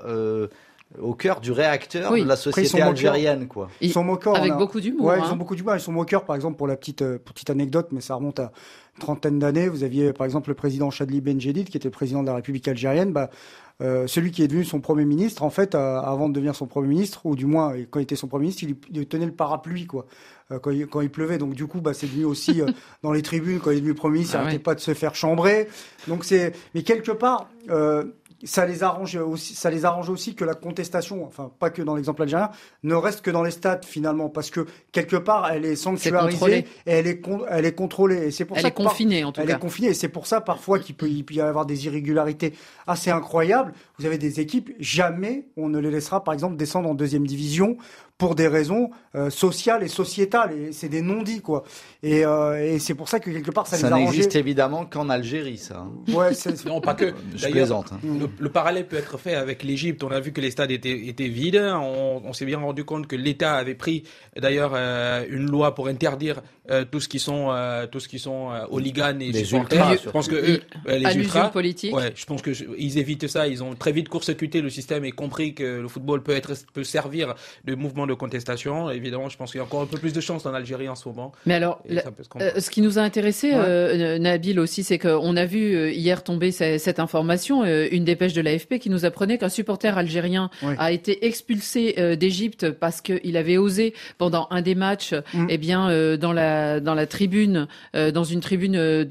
du réacteur de la société algérienne, quoi. Ils sont moqueurs. Avec beaucoup d'humour. Ouais, ils sont beaucoup d'humour. Ils sont moqueurs, par exemple, pour la petite anecdote, mais ça remonte à une trentaine d'années. Vous aviez, par exemple, le président Chadli Benjedid, qui était le président de la République algérienne. Celui qui est devenu son Premier ministre, en fait, avant de devenir son Premier ministre, ou du moins quand il était son Premier ministre, il tenait le parapluie, quoi, quand il pleuvait. Donc du coup, c'est devenu aussi dans les tribunes, quand il est devenu Premier ministre, il n'arrêtait pas de se faire chambrer. Donc mais quelque part, ça les arrange aussi que la contestation, enfin pas que dans l'exemple algérien, ne reste que dans les stades finalement, parce que quelque part elle est sanctuarisée et elle est contrôlée. Et c'est pour elle ça est confinée en tout cas. Elle est confinée et c'est pour ça parfois qu'il peut y avoir des irrégularités assez incroyables. Vous avez des équipes, jamais on ne les laissera par exemple descendre en deuxième division pour des raisons sociales et sociétales, et c'est des non-dits, quoi. Et c'est pour ça que quelque part ça les arrange. Ça n'existe évidemment qu'en Algérie, ça. Ouais, non, pas que. Je plaisante. Le parallèle peut être fait avec l'Égypte. On a vu que les stades étaient vides. On s'est bien rendu compte que l'État avait pris d'ailleurs une loi pour interdire tout ce qui sont hooligans et supporters. Je pense que les ultras politiques. Ouais, je pense que ils évitent ça. Ils ont très vite court-circuité le système et compris que le football peut servir de mouvement de contestation. Évidemment, je pense qu'il y a encore un peu plus de chance en Algérie en ce moment. Mais alors, ce qui nous a intéressé, Nabil aussi, c'est qu'on a vu hier tomber cette information, une dépêche de l'AFP qui nous apprenait qu'un supporter algérien a été expulsé d'Égypte parce qu'il avait osé pendant un des matchs, dans la tribune, dans une tribune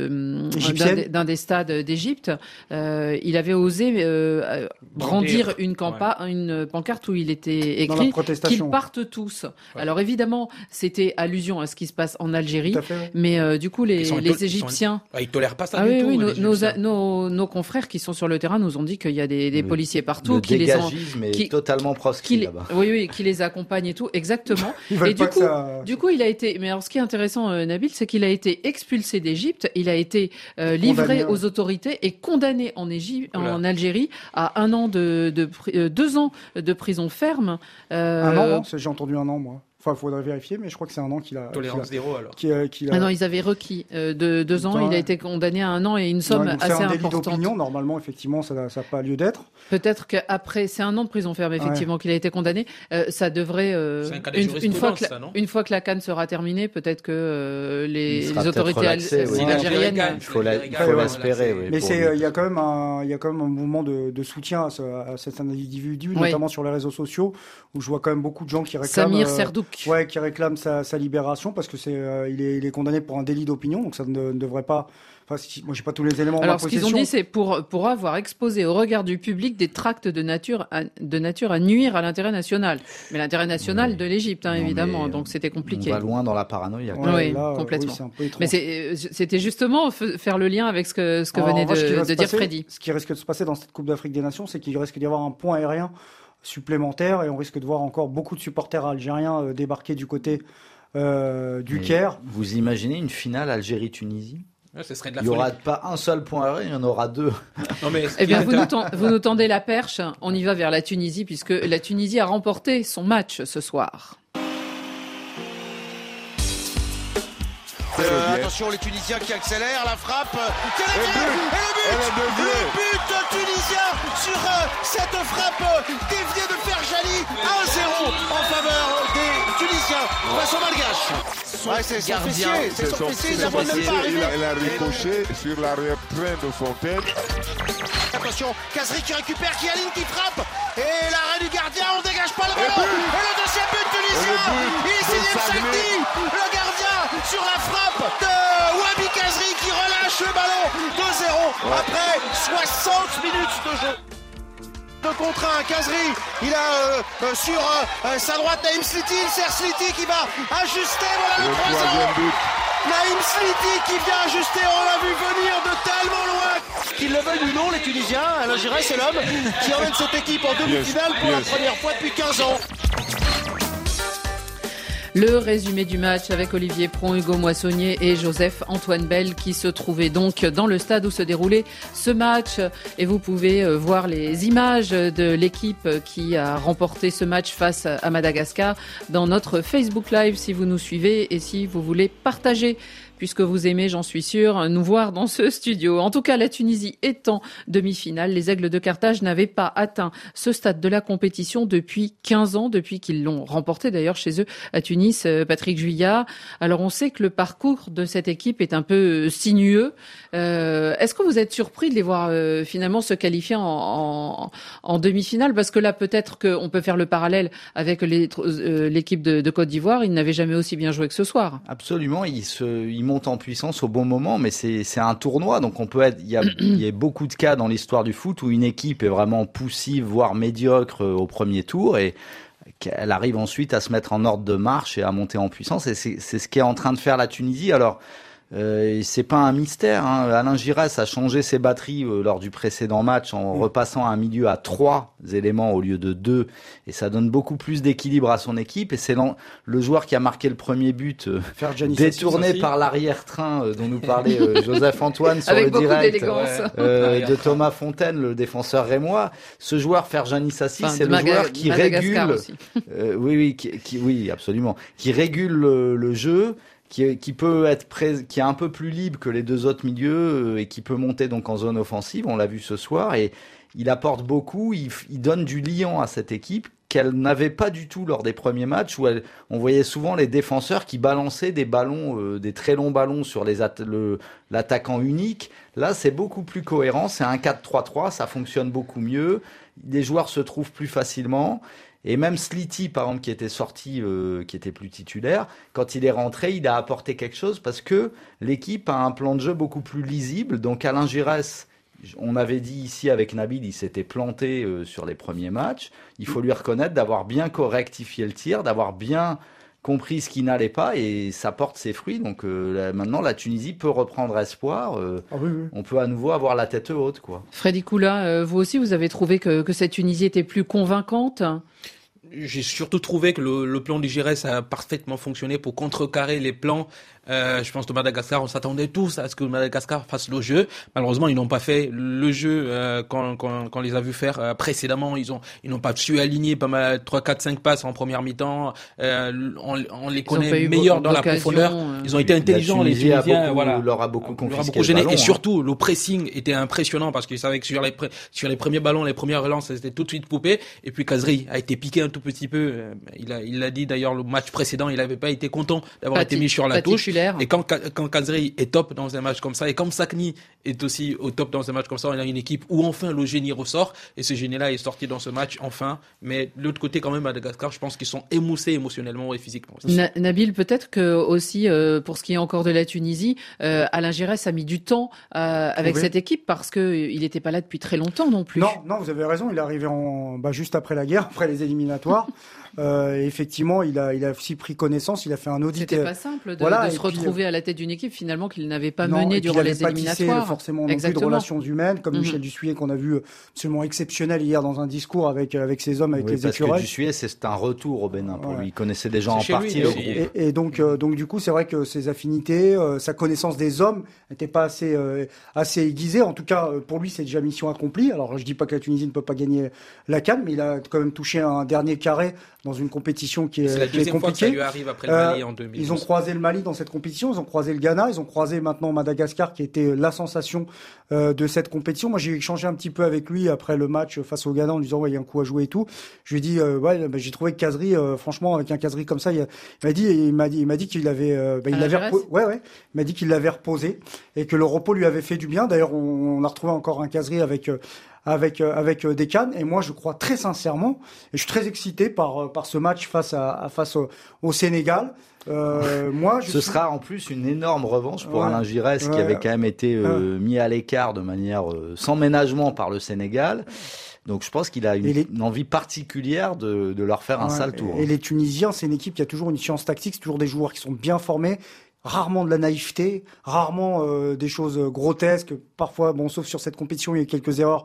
d'un des stades d'Égypte, il avait osé brandir une pancarte où il était écrit qu'ils partent tous. Ouais. Alors évidemment, c'était allusion à ce qui se passe en Algérie, mais du coup les Égyptiens, ils tolèrent pas ça du tout. Nos confrères qui sont sur le terrain nous ont dit qu'il y a des policiers partout qui les est totalement proscrit là-bas. Oui, qui les accompagnent et tout, exactement. Et du coup, il a été. Mais alors, ce qui est intéressant, Nabil, c'est qu'il a été expulsé d'Égypte. Il a été livré aux autorités et condamné en Algérie à 2 ans de prison ferme. 1 an, j'ai entendu un an, moi. Enfin, il faudrait vérifier, mais je crois que c'est un an qu'il a... Tolérance zéro, alors. Ah non, ils avaient requis de 2 ans. Il a été condamné à 1 an et une somme assez importante. C'est un délit d'opinion. Normalement, effectivement, ça n'a pas lieu d'être. Peut-être qu'après, c'est 1 an de prison ferme, effectivement, qu'il a été condamné. Ça devrait... une fois que la CAN sera terminée, peut-être que les autorités algériennes... Il faut l'espérer, oui. Mais il y a quand même un mouvement de soutien à cet individu, notamment sur les réseaux sociaux, où je vois quand même beaucoup de gens qui réclament... Samir Serdouk. Qui réclame sa libération parce que il est condamné pour un délit d'opinion, donc ça ne devrait pas. Enfin, moi, j'ai pas tous les éléments. Alors, ce qu'ils ont dit, c'est pour avoir exposé au regard du public des tracts de nature à nuire à l'intérêt national. Mais l'intérêt national de l'Égypte, évidemment. Donc, c'était compliqué. On va loin dans la paranoïa. Oui, complètement. C'est un peu étrange. Mais c'était justement faire le lien avec ce que venait de dire Freddy. Ce qui risque de se passer dans cette Coupe d'Afrique des Nations, c'est qu'il risque d'y avoir un pont aérien supplémentaire et on risque de voir encore beaucoup de supporters algériens débarquer du côté du Caire. Vous imaginez une finale Algérie-Tunisie ? Ce serait de la il n'y aura pas un seul point aérien, il y en aura 2. Non, mais eh bien, vous nous tendez la perche, on y va vers la Tunisie puisque la Tunisie a remporté son match ce soir. Attention, les Tunisiens qui accélèrent, la frappe, le but tunisien sur cette frappe déviée de Ferjani, 1-0 en faveur des Tunisiens face aux Malgaches. C'est son fessier, il n'a même pas arrivé. Il a ricoché sur l'arrière-train de Fontaine. Attention, Kazri qui récupère, Kialine qui frappe, et l'arrêt du gardien, on ne dégage pas le ballon, et le deuxième but tunisien, il est signé Msakni, le gardien sur la frappe de Wabi Kazri qui relâche le ballon, 2-0 après 60 minutes de jeu. 2 contre 1, Kazri, il a sur sa droite Naïm Sliti, il sert Sliti qui va ajuster, voilà le 3-0. Naïm Sliti qui vient ajuster, on l'a vu venir de tellement loin. Qu'ils le veuillent ou non, les Tunisiens, Alain Giresse, c'est l'homme qui emmène cette équipe en demi-finale pour la première fois depuis 15 ans. Le résumé du match avec Olivier Pron, Hugo Moissonnier et Joseph-Antoine Bell qui se trouvaient donc dans le stade où se déroulait ce match. Et vous pouvez voir les images de l'équipe qui a remporté ce match face à Madagascar dans notre Facebook Live si vous nous suivez et si vous voulez partager. Puisque vous aimez, j'en suis sûre, nous voir dans ce studio. En tout cas, la Tunisie est en demi-finale. Les Aigles de Carthage n'avaient pas atteint ce stade de la compétition depuis 15 ans, depuis qu'ils l'ont remporté d'ailleurs chez eux à Tunis, Patrick Juillat. Alors on sait que le parcours de cette équipe est un peu sinueux. Est-ce que vous êtes surpris de les voir finalement se qualifier en demi-finale ? Parce que là, peut-être qu'on peut faire le parallèle avec l'équipe de Côte d'Ivoire. Ils n'avaient jamais aussi bien joué que ce soir. Absolument, ils montent en puissance au bon moment, mais c'est un tournoi, donc il y a beaucoup de cas dans l'histoire du foot où une équipe est vraiment poussive, voire médiocre au premier tour, et qu'elle arrive ensuite à se mettre en ordre de marche et à monter en puissance, et c'est ce qu'est en train de faire la Tunisie. Alors, c'est pas un mystère, Alain Giresse a changé ses batteries lors du précédent match en repassant à un milieu à 3 éléments au lieu de 2, et ça donne beaucoup plus d'équilibre à son équipe, et c'est le joueur qui a marqué le premier but détourné par l'arrière-train dont nous parlait Joseph-Antoine sur le direct de Thomas Fontaine, le défenseur rémois. Ce joueur Ferjani Sassi, c'est le joueur qui régule oui absolument, qui régule le jeu, qui peut être qui est un peu plus libre que les 2 autres milieux et qui peut monter donc en zone offensive. On l'a vu ce soir, et il apporte beaucoup. Il donne du liant à cette équipe qu'elle n'avait pas du tout lors des premiers matchs où on voyait souvent les défenseurs qui balançaient des ballons, des très longs ballons sur l'attaquant unique. Là, c'est beaucoup plus cohérent. C'est un 4-3-3, ça fonctionne beaucoup mieux. Les joueurs se trouvent plus facilement. Et même Sliti, par exemple, qui était sorti, qui était plus titulaire, quand il est rentré, il a apporté quelque chose parce que l'équipe a un plan de jeu beaucoup plus lisible. Donc Alain Giresse, on avait dit ici avec Nabil, il s'était planté sur les premiers matchs. Il faut lui reconnaître d'avoir bien rectifié le tir, d'avoir bien compris ce qui n'allait pas, et ça porte ses fruits. Donc maintenant, la Tunisie peut reprendre espoir. On peut à nouveau avoir la tête haute, quoi. Freddy Koula, vous aussi, vous avez trouvé que cette Tunisie était plus convaincante ? J'ai surtout trouvé que le plan du Giresse a parfaitement fonctionné pour contrecarrer les plans. Je pense que Madagascar, on s'attendait tous à ce que Madagascar fasse le jeu. Malheureusement, ils n'ont pas fait le jeu quand on les a vus faire précédemment. Ils n'ont pas su aligner pas mal 3, 4, 5 passes en première mi-temps. On les connaît meilleurs dans la profondeur. Ils ont été intelligents, les Tunisiens. Leur a beaucoup confisqué gêné. ballon, et surtout, le pressing était impressionnant parce qu'ils savaient que sur les premiers ballons, les premières relances, c'était tout de suite poupé. Et puis Kazri a été piqué un tout petit peu. Il l'a dit d'ailleurs le match précédent, il n'avait pas été content d'avoir été mis sur la touche. Et quand Kazri est top dans un match comme ça, et comme Sakni est aussi au top dans un match comme ça, on a une équipe où enfin le génie ressort, et ce génie-là est sorti dans ce match, enfin. Mais de l'autre côté, quand même, Madagascar, je pense qu'ils sont émoussés émotionnellement et physiquement aussi. Nabil, peut-être que aussi, pour ce qui est encore de la Tunisie, Alain Giresse a mis du temps avec cette équipe parce qu'il n'était pas là depuis très longtemps non plus. Non, vous avez raison, il est arrivé juste après la guerre, après les éliminatoires. Effectivement, il a aussi pris connaissance, il a fait un audit. C'était pas simple de se retrouver à la tête d'une équipe finalement qu'il n'avait pas menée durant les éliminatoires. Il n'avait pas forcément non plus de relations humaines, comme Michel Dussuyer qu'on a vu absolument exceptionnel hier dans un discours avec ses hommes, avec les écureuils. Parce que Dussuyer, c'est un retour au Bénin pour lui. Il connaissait des gens en partie. Et donc du coup, c'est vrai que ses affinités, sa connaissance des hommes n'était pas assez aiguisée. En tout cas, pour lui, c'est déjà mission accomplie. Alors, je dis pas que la Tunisie ne peut pas gagner la CAN, mais il a quand même touché un dernier carré dans une compétition qui est compliquée. Fois que ça lui arrive après le Mali en 2012. Ils ont croisé le Mali dans cette compétition, ils ont croisé le Ghana, ils ont croisé maintenant Madagascar qui était la sensation de cette compétition. Moi, j'ai échangé un petit peu avec lui après le match face au Ghana en lui disant il y a un coup à jouer et tout. Je lui ai dit j'ai trouvé que Kazri, franchement, avec un Kazri comme ça, il m'a dit qu'il avait il m'a dit qu'il l'avait reposé et que le repos lui avait fait du bien. D'ailleurs, on a retrouvé encore un Kazri avec des cannes, et moi je crois très sincèrement, et je suis très excité par ce match face au Sénégal. Ce sera en plus une énorme revanche pour Alain Giresse qui avait quand même été mis à l'écart de manière sans ménagement par le Sénégal. Donc je pense qu'il a une envie particulière de leur faire un sale tour. Et les Tunisiens, c'est une équipe qui a toujours une science tactique, c'est toujours des joueurs qui sont bien formés. Rarement de la naïveté, rarement des choses grotesques. Parfois, sauf sur cette compétition, il y a quelques erreurs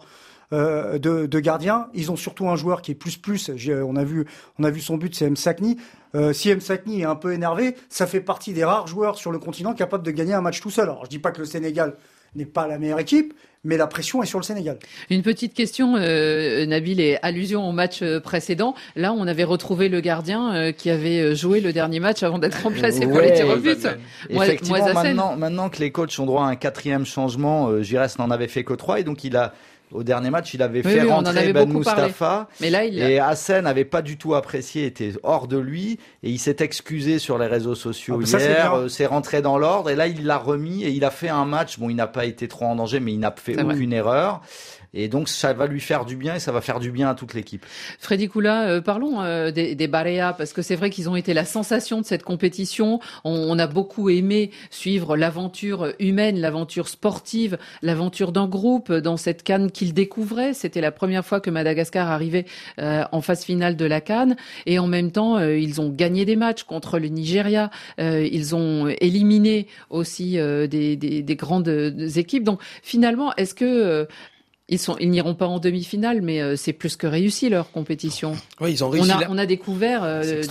de gardiens. Ils ont surtout un joueur qui est plus. On a vu son but, c'est Msakni. Si Msakni est un peu énervé, ça fait partie des rares joueurs sur le continent capables de gagner un match tout seul. Alors, je dis pas que le Sénégal n'est pas la meilleure équipe, mais la pression est sur le Sénégal. Une petite question, Nabil, et allusion au match précédent. Là, on avait retrouvé le gardien qui avait joué le dernier match avant d'être remplacé pour les tirs au but. Effectivement, maintenant que les coachs ont droit à un 4e changement, Giresse n'en avait fait que 3, et donc au dernier match, il avait fait rentrer Ben Moustapha. Mais là, et Hassen n'avait pas du tout apprécié, était hors de lui. Et il s'est excusé sur les réseaux sociaux hier. C'est rentré dans l'ordre. Et là, il l'a remis et il a fait un match. Bon, il n'a pas été trop en danger, mais il n'a fait aucune erreur. Et donc, ça va lui faire du bien et ça va faire du bien à toute l'équipe. Freddy Koula, parlons des Barea, parce que c'est vrai qu'ils ont été la sensation de cette compétition. On a beaucoup aimé suivre l'aventure humaine, l'aventure sportive, l'aventure d'un groupe dans cette CAN qu'ils découvraient. C'était la première fois que Madagascar arrivait en phase finale de la CAN. Et en même temps, ils ont gagné des matchs contre le Nigeria. Ils ont éliminé aussi des grandes équipes. Donc, finalement, est-ce que... Ils n'iront pas en demi-finale, mais c'est plus que réussi leur compétition. Oui, ils ont réussi. On a découvert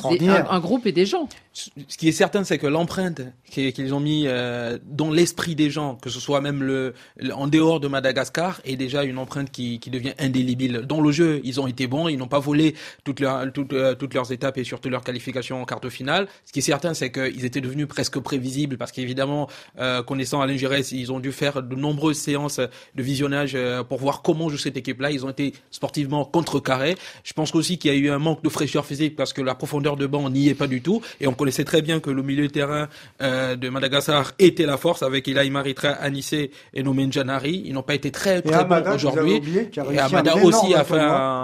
un groupe et des gens. Ce qui est certain, c'est que l'empreinte qu'ils ont mis dans l'esprit des gens, que ce soit même en dehors de Madagascar, est déjà une empreinte qui devient indélébile. Dans le jeu, ils ont été bons, ils n'ont pas volé toutes leurs étapes et surtout leurs qualifications en quart de finale. Ce qui est certain, c'est qu'ils étaient devenus presque prévisibles parce qu'évidemment, connaissant Alain Giresse, ils ont dû faire de nombreuses séances de visionnage pour voir comment joue cette équipe-là. Ils ont été sportivement contrecarrés. Je pense aussi qu'il y a eu un manque de fraîcheur physique parce que la profondeur de banc n'y est pas du tout. Et on connaissait très bien que le milieu de terrain de Madagascar était la force avec Ilaï Maritra, Anissé et Nomen Janari. Ils n'ont pas été très bons aujourd'hui. Et Amada aussi a fait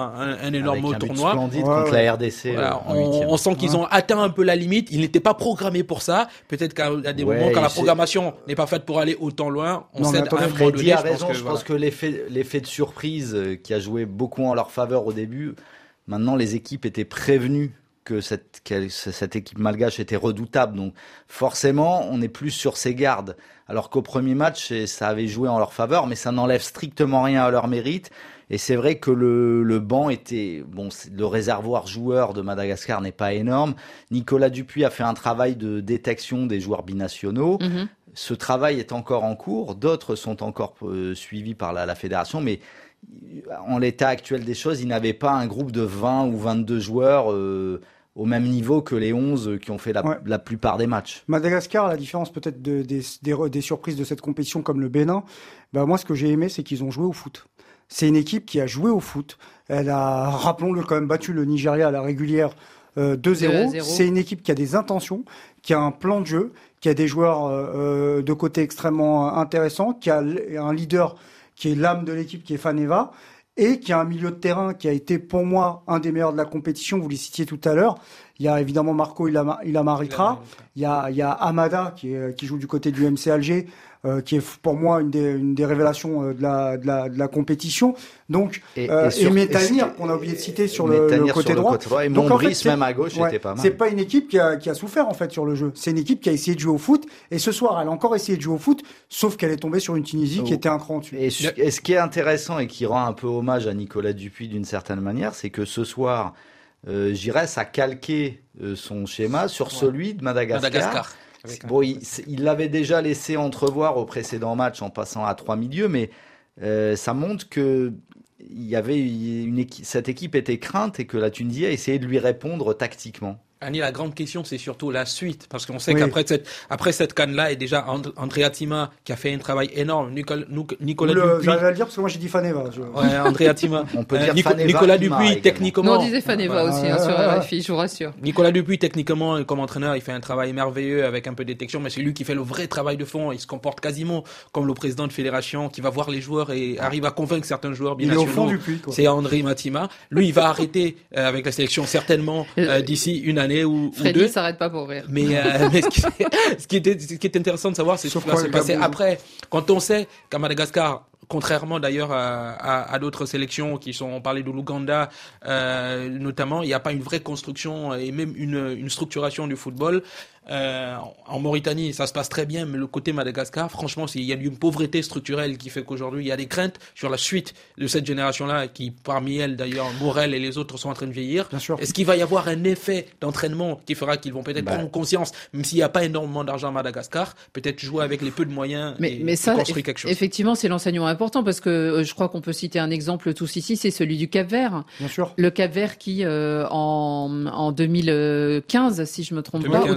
un énorme tournoi. Splendide contre la RDC. Voilà, on sent qu'ils ont atteint un peu la limite. Ils n'étaient pas programmés pour ça. Peut-être qu'à des moments, quand la programmation n'est pas faite pour aller autant loin, on cède à un moment donné. Je pense que l'effet de surprise qui a joué beaucoup en leur faveur au début, maintenant les équipes étaient prévenues que cette équipe malgache était redoutable. Donc forcément, on est plus sur ses gardes. Alors qu'au premier match, ça avait joué en leur faveur, mais ça n'enlève strictement rien à leur mérite. Et c'est vrai que le banc était... Bon, le réservoir joueur de Madagascar n'est pas énorme. Nicolas Dupuis a fait un travail de détection des joueurs binationaux. Mm-hmm. Ce travail est encore en cours. D'autres sont encore suivis par la fédération, mais en l'état actuel des choses, il n'avait pas un groupe de 20 ou 22 joueurs au même niveau que les 11 qui ont fait la plupart des matchs. Madagascar, à la différence peut-être des surprises de cette compétition comme le Bénin, moi ce que j'ai aimé, c'est qu'ils ont joué au foot. C'est une équipe qui a joué au foot. Elle a, rappelons-le, quand même battu le Nigeria à la régulière 2-0. C'est une équipe qui a des intentions, qui a un plan de jeu, qui a des joueurs de côté extrêmement intéressants, qui a un leader qui est l'âme de l'équipe, qui est Faneva, et qui a un milieu de terrain qui a été pour moi un des meilleurs de la compétition. Vous les citiez tout à l'heure. Il y a évidemment Marco Ilamaritra. Il y a Amada qui joue du côté du MC Alger. Qui est pour moi une des révélations de la compétition. Donc et Métanir qu'on a oublié de citer sur le côté droit. Et Montbrice même à gauche était pas mal. C'est pas une équipe qui a souffert en fait sur le jeu. C'est une équipe qui a essayé de jouer au foot et ce soir elle a encore essayé de jouer au foot, sauf qu'elle est tombée sur une Tunisie qui était un cran dessus. Et ce qui est intéressant et qui rend un peu hommage à Nicolas Dupuis d'une certaine manière, c'est que ce soir Giresse a calqué son schéma sur celui de Madagascar. Bon, il l'avait déjà laissé entrevoir au précédent match en passant à 3 milieux, mais ça montre que cette équipe était crainte et que la Tunisie a essayé de lui répondre tactiquement. Annie, la grande question, c'est surtout la suite, parce qu'on sait qu'après cette CAN-là, et déjà Andrea Tima, qui a fait un travail énorme, Nicolas Dupuis... J'allais le dire, parce que moi j'ai dit Faneva. Ouais, Andrea Tima. On peut dire Nicolas Dupuis, techniquement... Non, on disait Faneva aussi, sur RFI, je vous rassure. Nicolas Dupuis, techniquement, comme entraîneur, il fait un travail merveilleux avec un peu de détection, mais c'est lui qui fait le vrai travail de fond. Il se comporte quasiment comme le président de fédération, qui va voir les joueurs et arrive à convaincre certains joueurs binationaux. Il est au fond du puits, quoi. C'est André Matima. Lui, il va arrêter avec la sélection certainement d'ici une année ou Freddy deux. S'arrête pas pour rire. Mais ce qui est intéressant de savoir, c'est ce qui va se passer après. Quand on sait qu'à Madagascar, contrairement d'ailleurs à d'autres sélections qui sont, on parlait de l'Ouganda notamment, il n'y a pas une vraie construction et même une structuration du football. En Mauritanie, ça se passe très bien, mais le côté Madagascar, franchement, il y a une pauvreté structurelle qui fait qu'aujourd'hui, il y a des craintes sur la suite de cette génération-là, qui parmi elles, d'ailleurs, Morel et les autres sont en train de vieillir. Bien sûr. Est-ce qu'il va y avoir un effet d'entraînement qui fera qu'ils vont peut-être prendre conscience, même s'il n'y a pas énormément d'argent à Madagascar, peut-être jouer avec les peu de moyens et ça, construire quelque chose. Effectivement, c'est l'enseignement important, parce que je crois qu'on peut citer un exemple tous ici, c'est celui du Cap-Vert. Bien sûr. Le Cap-Vert qui, en 2015, si je me trompe pas, ou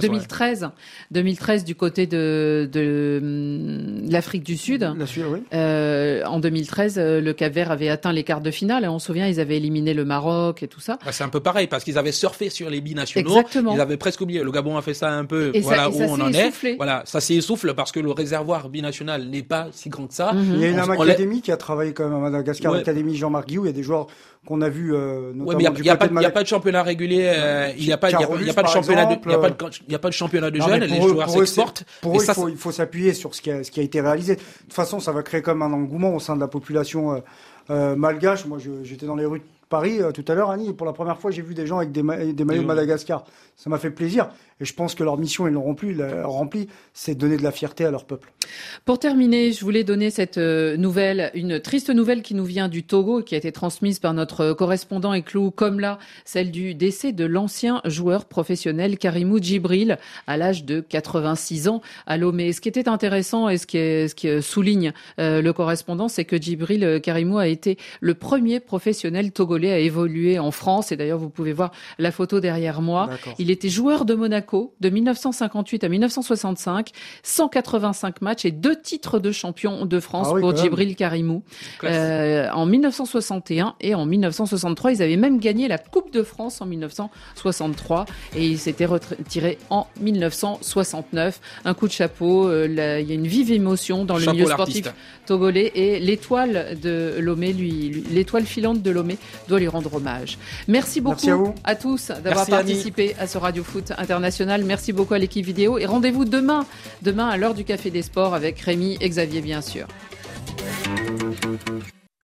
2013 du côté de l'Afrique du Sud. Oui. En 2013, le Cap-Vert avait atteint les quarts de finale. Et on se souvient, ils avaient éliminé le Maroc et tout ça. C'est un peu pareil, parce qu'ils avaient surfé sur les binationaux. Exactement. Ils avaient presque oublié. Le Gabon a fait ça un peu. Et voilà ça, où on en est. Voilà, ça s'essouffle parce que le réservoir binational n'est pas si grand que ça. Il y a une académie qui a travaillé quand même à Madagascar, l'académie Jean-Marc Guillou. Il y a des joueurs qu'on a vus notamment il n'y a pas de championnat régulier. Il n'y a pas de championnat de jeunes. Les joueurs s'exportent. Pour eux, il faut s'appuyer sur ce qui a été réalisé. De toute façon, ça va créer comme un engouement au sein de la population malgache. Moi, j'étais dans les rues de Paris tout à l'heure, Annie, et pour la première fois, j'ai vu des gens avec des maillots de Madagascar. Ça m'a fait plaisir. Et je pense que leur mission, ils l'ont remplie, c'est de donner de la fierté à leur peuple. Pour terminer, je voulais donner cette nouvelle, une triste nouvelle qui nous vient du Togo, qui a été transmise par notre correspondant Eklou Komla, celle du décès de l'ancien joueur professionnel Karimou Djibril, à l'âge de 86 ans à Lomé. Ce qui était intéressant et ce qui souligne le correspondant, c'est que Djibril Karimou a été le premier professionnel togolais à évoluer en France. Et d'ailleurs, vous pouvez voir la photo derrière moi. D'accord. Il était joueur de Monaco de 1958 à 1965, 185 matchs et 2 titres de champion de France pour Djibril Karimou. En 1961 et en 1963, ils avaient même gagné la Coupe de France en 1963 et ils s'étaient retirés en 1969. Un coup de chapeau, il y a une vive émotion dans le milieu sportif togolais et l'étoile de Lomé, l'étoile filante de Lomé doit lui rendre hommage. Merci beaucoup à tous d'avoir participé à ce Radio Foot International. Merci beaucoup à l'équipe vidéo et rendez-vous demain à l'heure du Café des Sports avec Rémi et Xavier bien sûr.